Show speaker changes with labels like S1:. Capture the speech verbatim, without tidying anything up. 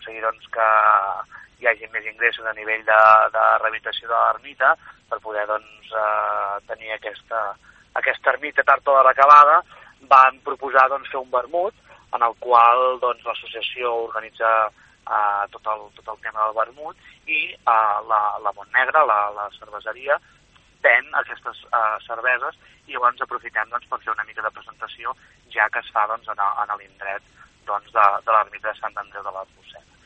S1: aconseguir doncs, que hi hagi més ingressos a nivell de, de rehabilitació de l'ermita per poder doncs, eh, tenir aquesta, aquesta ermita tard o d'hora acabada. Van proposar doncs, fer un vermut en el qual doncs, l'associació organitza eh, tot, el, tot el tema del vermut i eh, la, la Montnegra, la, la cerveseria, ven aquestes eh, cerveses i llavors aprofitem doncs, per fer una mica de presentació ja que es fa doncs, en, en l'indret doncs, de, de l'ermita de Sant Andreu de la Rosseta.